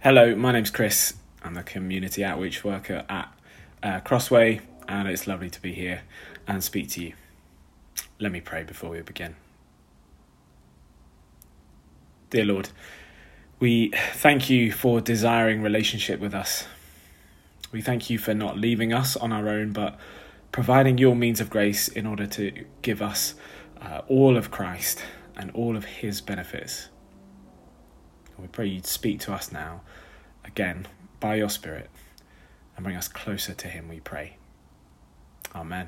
Hello, my name's Chris. I'm a community outreach worker at Crossway, and it's lovely to be here and speak to you. Let me pray before we begin. Dear Lord, we thank you for desiring relationship with us. We thank you for not leaving us on our own, but providing your means of grace in order to give us all of Christ and all of his benefits. We pray you'd speak to us now, again, by your Spirit, and bring us closer to him, we pray. Amen.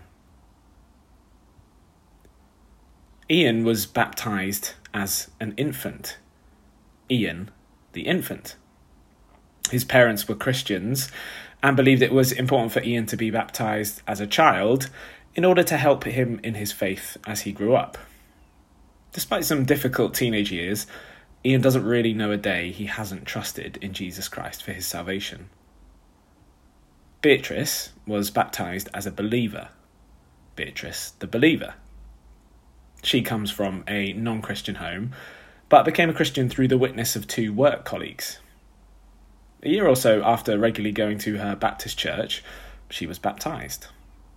Ian was baptised as an infant. Ian, the infant. His parents were Christians and believed it was important for Ian to be baptised as a child in order to help him in his faith as he grew up. Despite some difficult teenage years, Ian doesn't really know a day he hasn't trusted in Jesus Christ for his salvation. Beatrice was baptised as a believer. Beatrice, the believer. She comes from a non-Christian home, but became a Christian through the witness of two work colleagues. A year or so after regularly going to her Baptist church, she was baptised.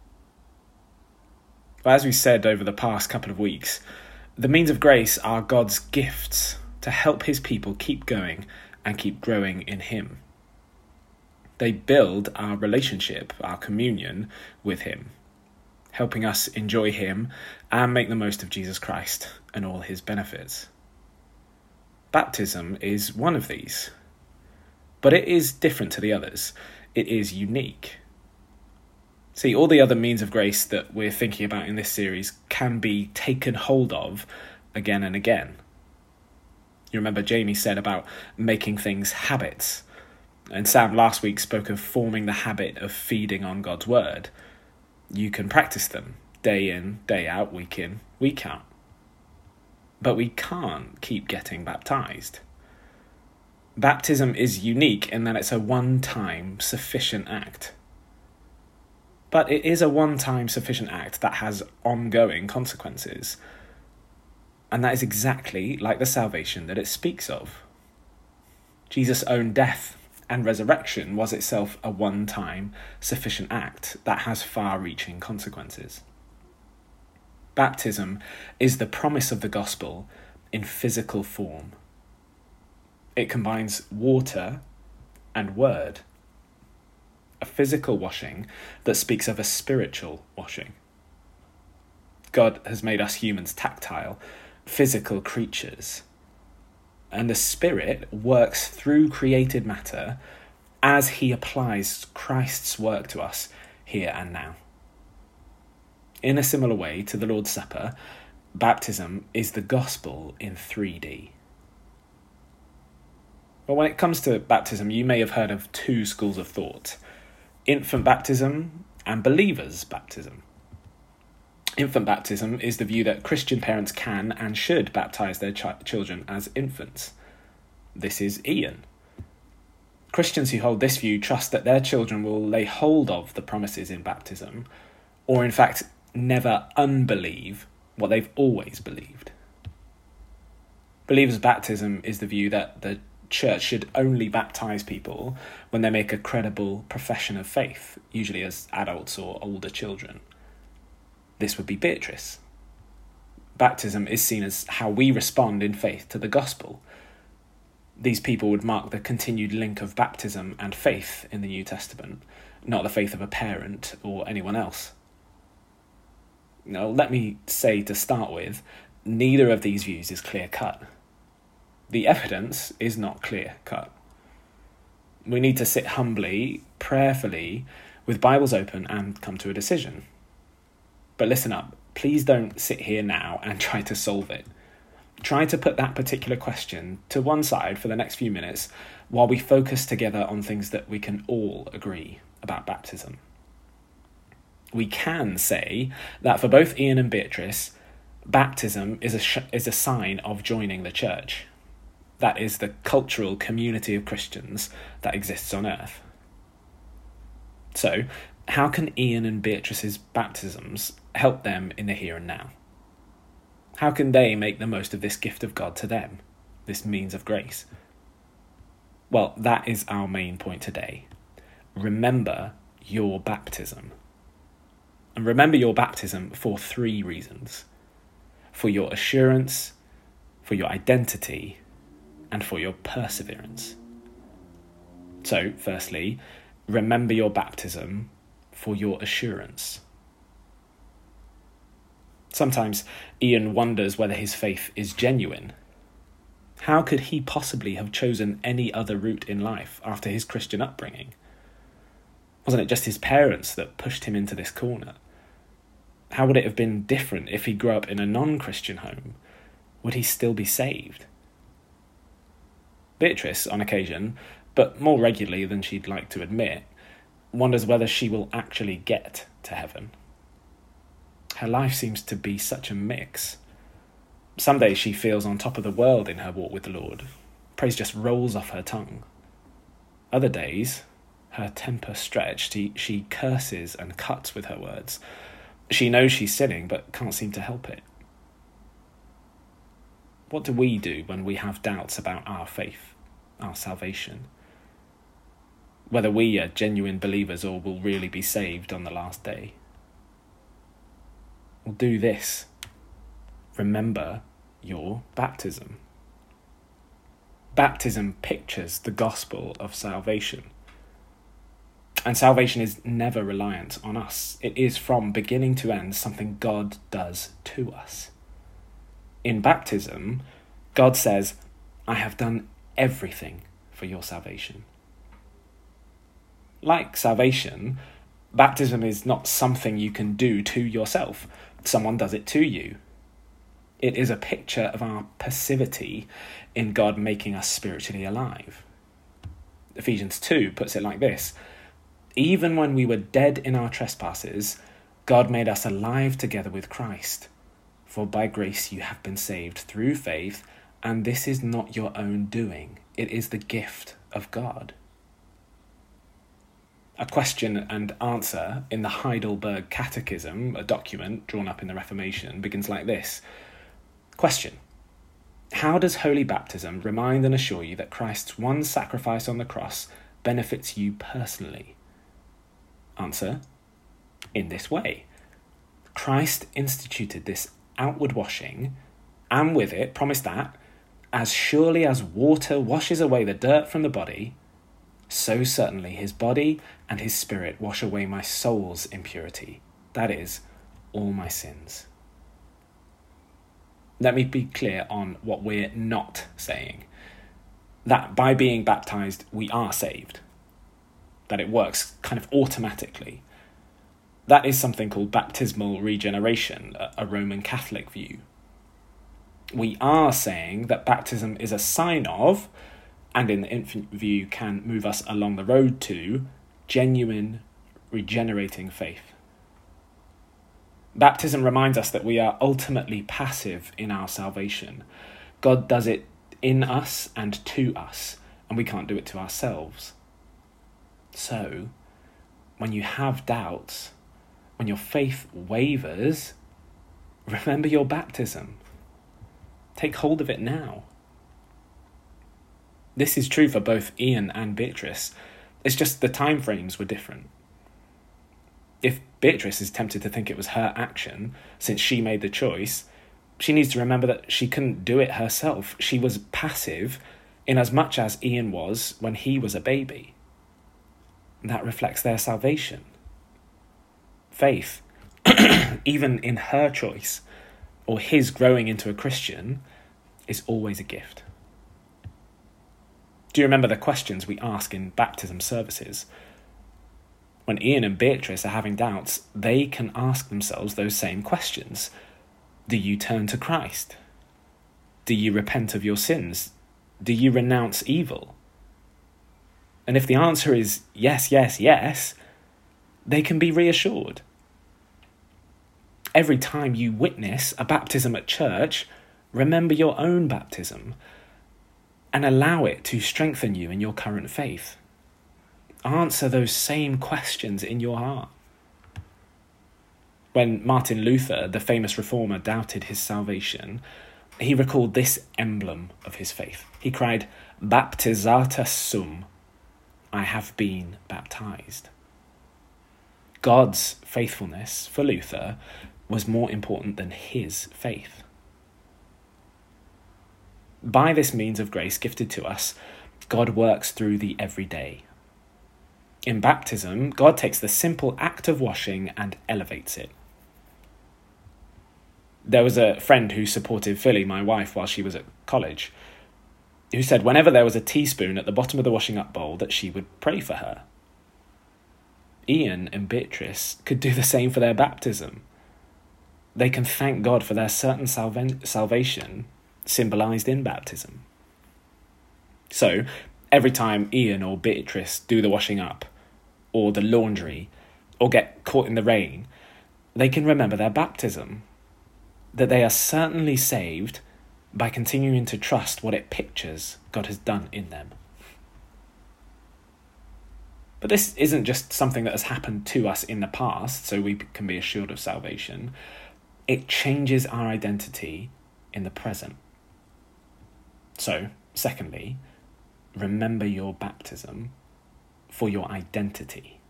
But as we said over the past couple of weeks, the means of grace are God's gifts to help his people keep going and keep growing in him. They build our relationship, our communion with him, helping us enjoy him and make the most of Jesus Christ and all his benefits. Baptism is one of these, but it is different to the others. It is unique. See, all the other means of grace that we're thinking about in this series can be taken hold of again and again. You remember Jamie said about making things habits, and Sam last week spoke of forming the habit of feeding on God's word. You can practice them day in, day out, week in, week out. But we can't keep getting baptised. Baptism is unique in that it's a one-time sufficient act. But it is a one-time sufficient act that has ongoing consequences. And that is exactly like the salvation that it speaks of. Jesus' own death and resurrection was itself a one-time sufficient act that has far-reaching consequences. Baptism is the promise of the gospel in physical form. It combines water and word. A physical washing that speaks of a spiritual washing. God has made us humans tactile, physical creatures, and the Spirit works through created matter as he applies Christ's work to us here and now. In a similar way to the Lord's Supper, baptism is the gospel in 3D. Well, when it comes to baptism, you may have heard of two schools of thought: infant baptism and believers' baptism. Infant baptism is the view that Christian parents can and should baptise their children as infants. This is Ian. Christians who hold this view trust that their children will lay hold of the promises in baptism, or in fact never unbelieve what they've always believed. Believers' baptism is the view that the church should only baptise people when they make a credible profession of faith, usually as adults or older children. This would be Beatrice. Baptism is seen as how we respond in faith to the gospel. These people would mark the continued link of baptism and faith in the New Testament, not the faith of a parent or anyone else. Now, let me say to start with, neither of these views is clear-cut. The evidence is not clear-cut. We need to sit humbly, prayerfully, with Bibles open and come to a decision. But listen up, please don't sit here now and try to solve it. Try to put that particular question to one side for the next few minutes while we focus together on things that we can all agree about baptism. We can say that for both Ian and Beatrice, baptism is a sign of joining the church. That is the cultural community of Christians that exists on earth. So, how can Ian and Beatrice's baptisms help them in the here and now? How can they make the most of this gift of God to them, this means of grace? Well, that is our main point today. Remember your baptism. And remember your baptism for 3 reasons. For your assurance, for your identity, and for your perseverance. So, firstly, remember your baptism for your assurance. Sometimes Ian wonders whether his faith is genuine. How could he possibly have chosen any other route in life after his Christian upbringing? Wasn't it just his parents that pushed him into this corner? How would it have been different if he grew up in a non-Christian home? Would he still be saved? Beatrice, on occasion, but more regularly than she'd like to admit, wonders whether she will actually get to heaven. Her life seems to be such a mix. Some days she feels on top of the world in her walk with the Lord. Praise just rolls off her tongue. Other days, her temper stretched, she curses and cuts with her words. She knows she's sinning, but can't seem to help it. What do we do when we have doubts about our faith, our salvation? Whether we are genuine believers or will really be saved on the last day? Well, do this. Remember your baptism. Baptism pictures the gospel of salvation. And salvation is never reliant on us. It is from beginning to end something God does to us. In baptism, God says, I have done everything for your salvation. Like salvation, baptism is not something you can do to yourself. Someone does it to you. It is a picture of our passivity in God making us spiritually alive. Ephesians 2 puts it like this: even when we were dead in our trespasses, God made us alive together with Christ. For by grace you have been saved through faith, and this is not your own doing. It is the gift of God. A question and answer in the Heidelberg Catechism, a document drawn up in the Reformation, begins like this. Question: how does holy baptism remind and assure you that Christ's one sacrifice on the cross benefits you personally? Answer: in this way. Christ instituted this outward washing, and with it promised that, as surely as water washes away the dirt from the body, so certainly his body and his spirit wash away my soul's impurity, that is, all my sins. Let me be clear on what we're not saying. That by being baptized, we are saved. That it works kind of automatically. That is something called baptismal regeneration, a Roman Catholic view. We are saying that baptism is a sign of, and in the infant view can move us along the road to, genuine regenerating faith. Baptism reminds us that we are ultimately passive in our salvation. God does it in us and to us, and we can't do it to ourselves. So, when you have doubts, when your faith wavers, remember your baptism. Take hold of it now. This is true for both Ian and Beatrice. It's just the time frames were different. If Beatrice is tempted to think it was her action, since she made the choice, she needs to remember that she couldn't do it herself. She was passive in as much as Ian was when he was a baby. That reflects their salvation. Faith, even in her choice, or his growing into a Christian, is always a gift. Do you remember the questions we ask in baptism services? When Ian and Beatrice are having doubts, they can ask themselves those same questions. Do you turn to Christ? Do you repent of your sins? Do you renounce evil? And if the answer is yes, yes, yes, they can be reassured. Every time you witness a baptism at church, remember your own baptism and allow it to strengthen you in your current faith. Answer those same questions in your heart. When Martin Luther, the famous reformer, doubted his salvation, he recalled this emblem of his faith. He cried, "Baptizata sum," I have been baptized. God's faithfulness for Luther was more important than his faith. By this means of grace gifted to us, God works through the everyday. In baptism, God takes the simple act of washing and elevates it. There was a friend who supported Philly, my wife, while she was at college, who said whenever there was a teaspoon at the bottom of the washing up bowl that she would pray for her. Ian and Beatrice could do the same for their baptism. They can thank God for their certain salvation symbolised in baptism. So, every time Ian or Beatrice do the washing up, or the laundry, or get caught in the rain, they can remember their baptism, that they are certainly saved by continuing to trust what it pictures God has done in them. But this isn't just something that has happened to us in the past, so we can be assured of salvation. It changes our identity in the present. So, secondly, remember your baptism for your identity.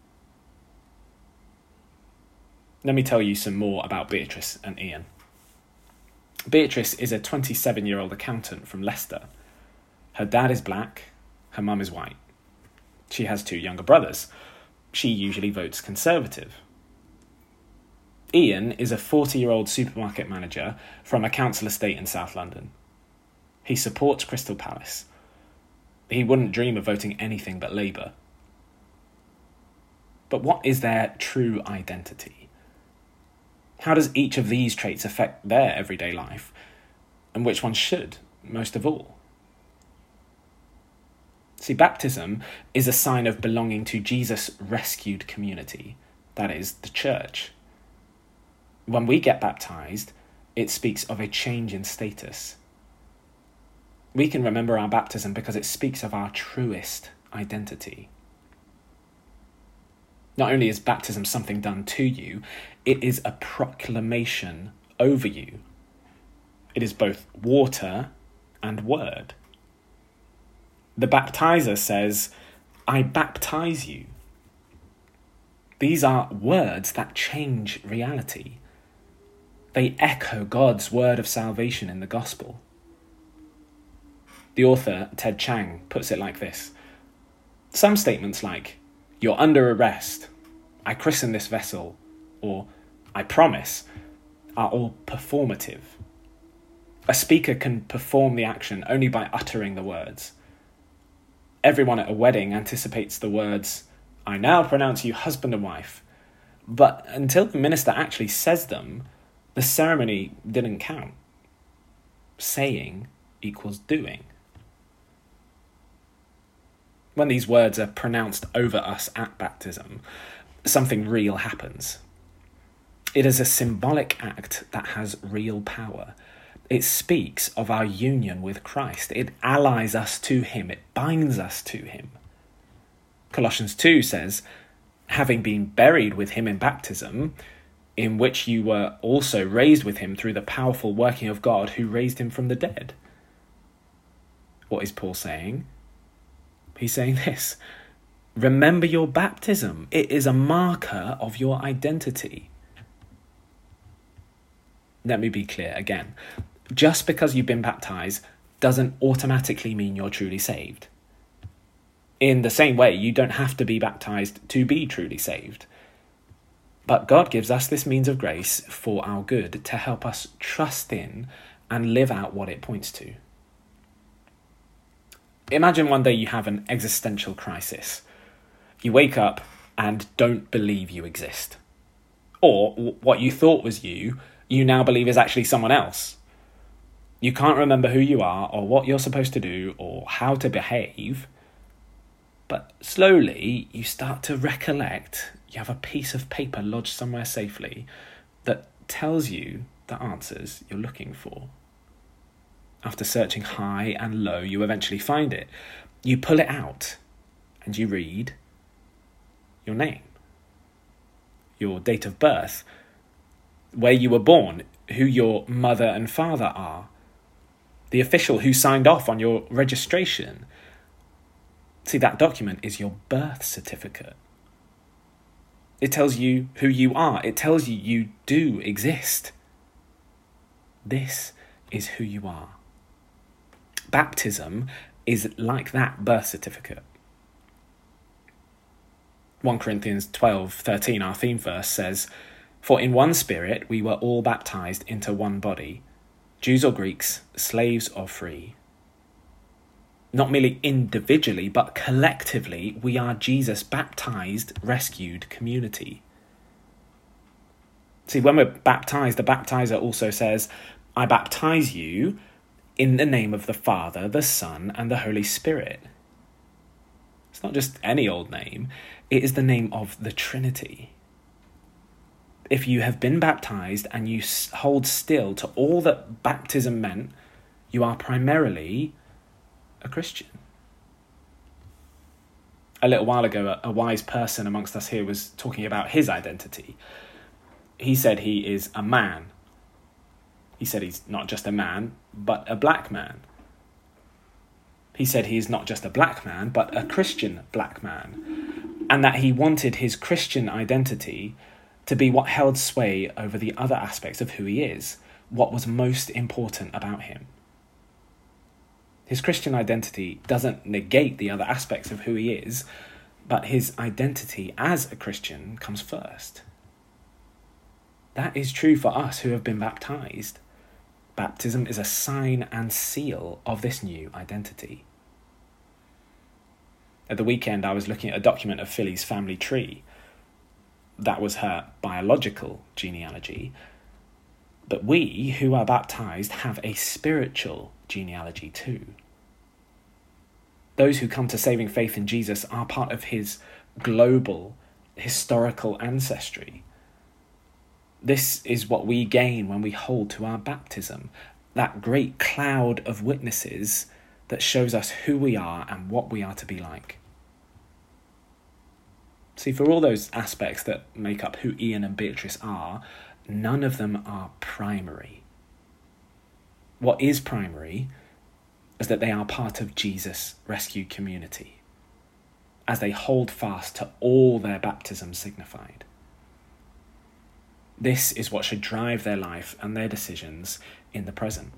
Let me tell you some more about Beatrice and Ian. Beatrice is a 27-year-old accountant from Leicester. Her dad is black, her mum is white. She has 2 younger brothers. She usually votes Conservative. Ian is a 40-year-old supermarket manager from a council estate in South London. He supports Crystal Palace. He wouldn't dream of voting anything but Labour. But what is their true identity? How does each of these traits affect their everyday life? And which one should, most of all? See, baptism is a sign of belonging to Jesus' rescued community, that is, the church. When we get baptised, it speaks of a change in status. We can remember our baptism because it speaks of our truest identity. Not only is baptism something done to you, it is a proclamation over you. It is both water and word. The baptizer says, "I baptize you." These are words that change reality. They echo God's word of salvation in the gospel. The author, Ted Chiang, puts it like this. Some statements like, "You're under arrest," "I christen this vessel," or "I promise," are all performative. A speaker can perform the action only by uttering the words. Everyone at a wedding anticipates the words, "I now pronounce you husband and wife." But until the minister actually says them, the ceremony didn't count. Saying equals doing. When these words are pronounced over us at baptism, something real happens. It is a symbolic act that has real power. It speaks of our union with Christ. It allies us to him. It binds us to him. Colossians 2 says, "Having been buried with him in baptism, in which you were also raised with him through the powerful working of God who raised him from the dead." What is Paul saying? He's saying this: remember your baptism. It is a marker of your identity. Let me be clear again. Just because you've been baptized doesn't automatically mean you're truly saved. In the same way, you don't have to be baptized to be truly saved. But God gives us this means of grace for our good to help us trust in and live out what it points to. Imagine one day you have an existential crisis. You wake up and don't believe you exist. Or what you thought was you now believe is actually someone else. You can't remember who you are or what you're supposed to do or how to behave. But slowly you start to recollect you have a piece of paper lodged somewhere safely that tells you the answers you're looking for. After searching high and low, you eventually find it. You pull it out and you read your name, your date of birth, where you were born, who your mother and father are, the official who signed off on your registration. See, that document is your birth certificate. It tells you who you are. It tells you you do exist. This is who you are. Baptism is like that birth certificate. 1 Corinthians 12:13, our theme verse, says, "For in one Spirit we were all baptized into one body, Jews or Greeks, slaves or free." Not merely individually, but collectively, we are Jesus' baptized, rescued community. See, when we're baptized, the baptizer also says, "I baptize you in the name of the Father, the Son, and the Holy Spirit." It's not just any old name, it is the name of the Trinity. If you have been baptized and you hold still to all that baptism meant, you are primarily a Christian. A little while ago, a wise person amongst us here was talking about his identity. He said he is a man. He said he's not just a man, but a black man. He said he is not just a black man, but a Christian black man. And that he wanted his Christian identity to be what held sway over the other aspects of who he is, what was most important about him. His Christian identity doesn't negate the other aspects of who he is, but his identity as a Christian comes first. That is true for us who have been baptized. Baptism is a sign and seal of this new identity. At the weekend, I was looking at a document of Philly's family tree. That was her biological genealogy. But we, who are baptized, have a spiritual genealogy too. Those who come to saving faith in Jesus are part of his global, historical ancestry. This is what we gain when we hold to our baptism, that great cloud of witnesses that shows us who we are and what we are to be like. See, for all those aspects that make up who Ian and Beatrice are, none of them are primary. What is primary is that they are part of Jesus' rescue community, as they hold fast to all their baptism signified. This is what should drive their life and their decisions in the present.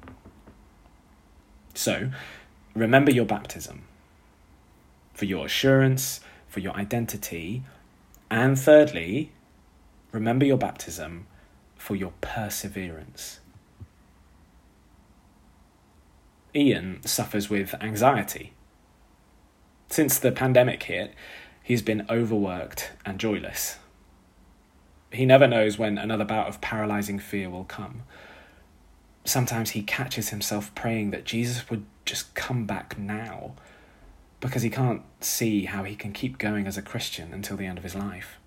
So, remember your baptism for your assurance, for your identity, and thirdly, remember your baptism for your perseverance. Ian suffers with anxiety. Since the pandemic hit, he's been overworked and joyless. He never knows when another bout of paralyzing fear will come. Sometimes he catches himself praying that Jesus would just come back now, because he can't see how he can keep going as a Christian until the end of his life.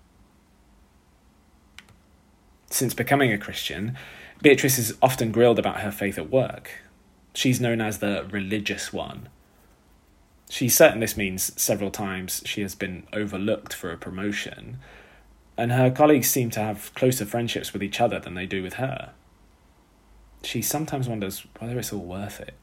Since becoming a Christian, Beatrice is often grilled about her faith at work. She's known as the religious one. She's certain this means several times she has been overlooked for a promotion, and her colleagues seem to have closer friendships with each other than they do with her. She sometimes wonders whether it's all worth it.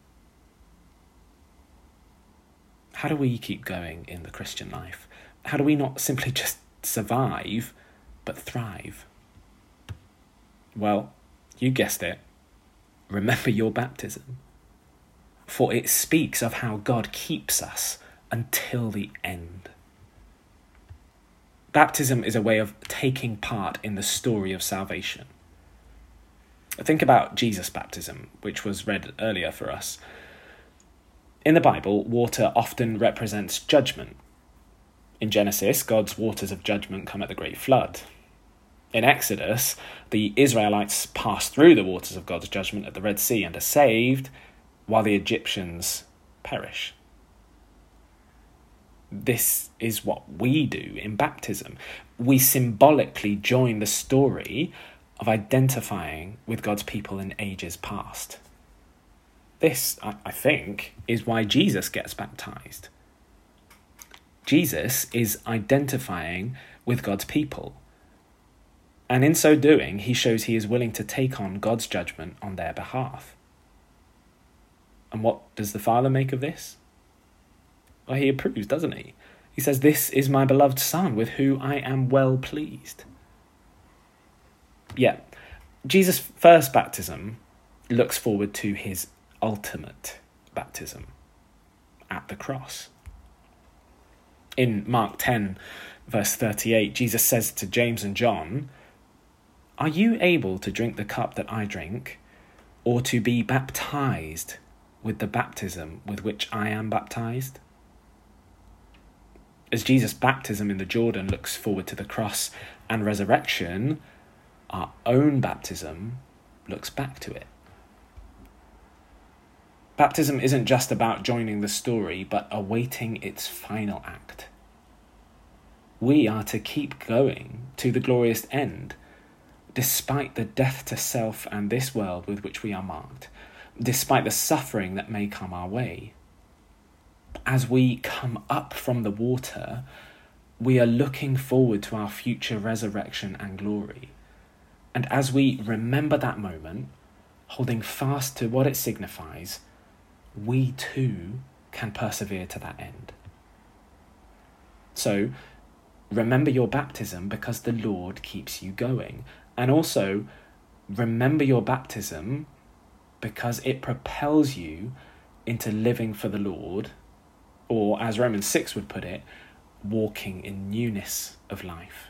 How do we keep going in the Christian life? How do we not simply just survive, but thrive? Well, you guessed it. Remember your baptism. For it speaks of how God keeps us until the end. Baptism is a way of taking part in the story of salvation. Think about Jesus' baptism, which was read earlier for us. In the Bible, water often represents judgment. In Genesis, God's waters of judgment come at the Great Flood. In Exodus, the Israelites pass through the waters of God's judgment at the Red Sea and are saved, while the Egyptians perish. This is what we do in baptism. We symbolically join the story of identifying with God's people in ages past. This, I think, is why Jesus gets baptized. Jesus is identifying with God's people. And in so doing, he shows he is willing to take on God's judgment on their behalf. And what does the Father make of this? Well, he approves, doesn't he? He says, "This is my beloved Son, with whom I am well pleased." Yeah, Jesus' first baptism looks forward to his ultimate baptism at the cross. In Mark 10, verse 38, Jesus says to James and John, "Are you able to drink the cup that I drink, or to be baptized with the baptism with which I am baptized?" As Jesus' baptism in the Jordan looks forward to the cross and resurrection, our own baptism looks back to it. Baptism isn't just about joining the story, but awaiting its final act. We are to keep going to the glorious end, despite the death to self and this world with which we are marked, despite the suffering that may come our way. As we come up from the water, we are looking forward to our future resurrection and glory. And as we remember that moment, holding fast to what it signifies, we too can persevere to that end. So, remember your baptism because the Lord keeps you going. And also, remember your baptism because it propels you into living for the Lord, or as Romans 6 would put it, walking in newness of life.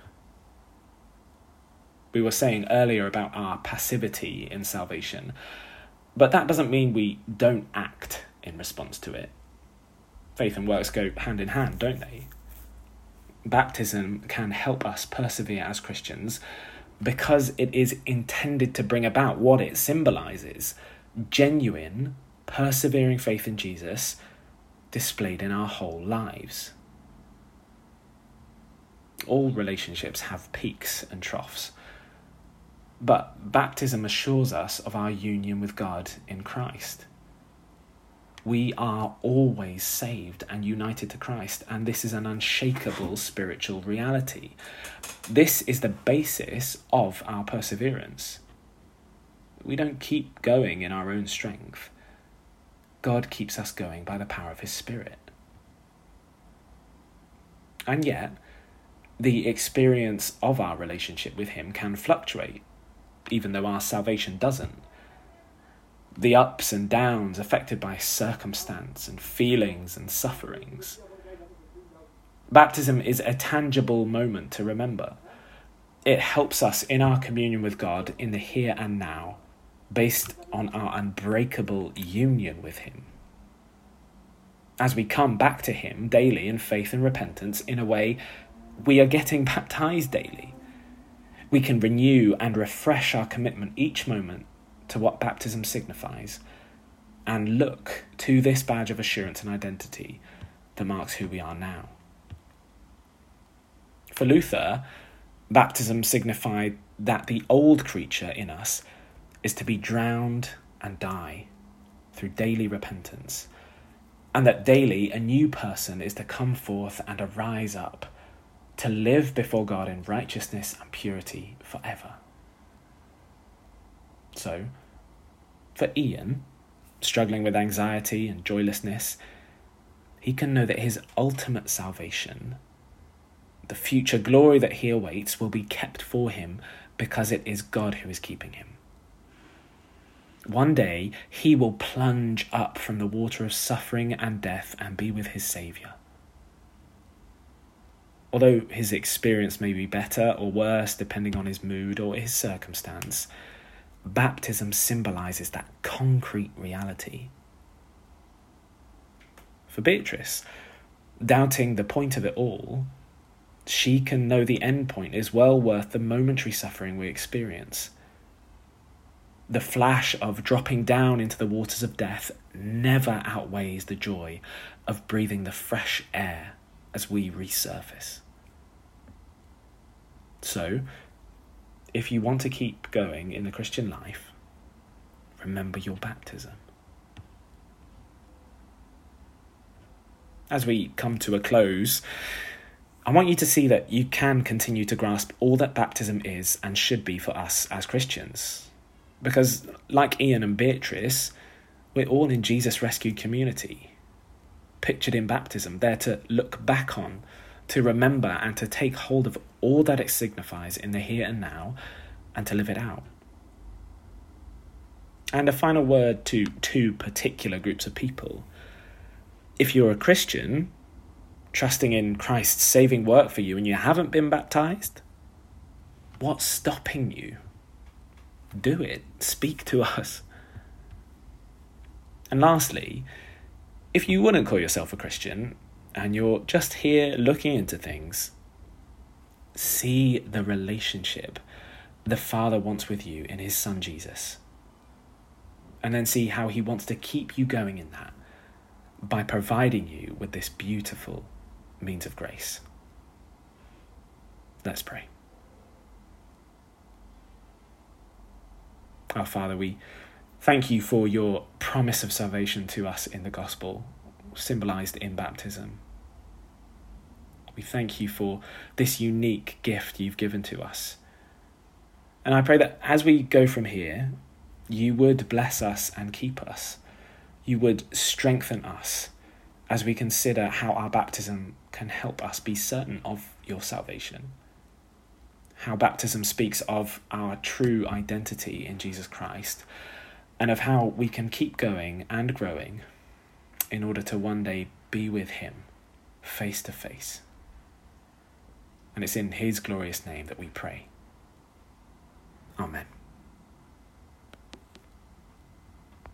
We were saying earlier about our passivity in salvation, but that doesn't mean we don't act in response to it. Faith and works go hand in hand, don't they? Baptism can help us persevere as Christians because it is intended to bring about what it symbolises: genuine, persevering faith in Jesus displayed in our whole lives. All relationships have peaks and troughs, but baptism assures us of our union with God in Christ. We are always saved and united to Christ, and this is an unshakable spiritual reality. This is the basis of our perseverance. We don't keep going in our own strength. God keeps us going by the power of his Spirit. And yet, the experience of our relationship with him can fluctuate, even though our salvation doesn't. The ups and downs affected by circumstance and feelings and sufferings. Baptism is a tangible moment to remember. It helps us in our communion with God in the here and now, based on our unbreakable union with him. As we come back to him daily in faith and repentance, in a way, we are getting baptized daily. We can renew and refresh our commitment each moment to what baptism signifies, and look to this badge of assurance and identity that marks who we are now. For Luther, baptism signified that the old creature in us is to be drowned and die through daily repentance, and that daily a new person is to come forth and arise up to live before God in righteousness and purity forever. So, for Ian, struggling with anxiety and joylessness, he can know that his ultimate salvation, the future glory that he awaits, will be kept for him because it is God who is keeping him. One day, he will plunge up from the water of suffering and death and be with his Saviour. Although his experience may be better or worse depending on his mood or his circumstance, baptism symbolises that concrete reality. For Beatrice, doubting the point of it all, she can know the end point is well worth the momentary suffering we experience. The flash of dropping down into the waters of death never outweighs the joy of breathing the fresh air as we resurface. So, if you want to keep going in the Christian life, remember your baptism. As we come to a close, I want you to see that you can continue to grasp all that baptism is and should be for us as Christians. Because, like Ian and Beatrice, we're all in Jesus' rescued community, pictured in baptism, there to look back on, to remember and to take hold of all that it signifies in the here and now, and to live it out. And a final word to two particular groups of people. If you're a Christian, trusting in Christ's saving work for you and you haven't been baptized, what's stopping you? Do it. Speak to us. And lastly, if you wouldn't call yourself a Christian and you're just here looking into things, see the relationship the Father wants with you in his Son Jesus. And then see how he wants to keep you going in that by providing you with this beautiful means of grace. Let's pray. Our Father, we thank you for your promise of salvation to us in the gospel, symbolized in baptism. We thank you for this unique gift you've given to us. And I pray that as we go from here, you would bless us and keep us. You would strengthen us as we consider how our baptism can help us be certain of your salvation. How baptism speaks of our true identity in Jesus Christ, and of how we can keep going and growing in order to one day be with him face to face. And it's in his glorious name that we pray. Amen.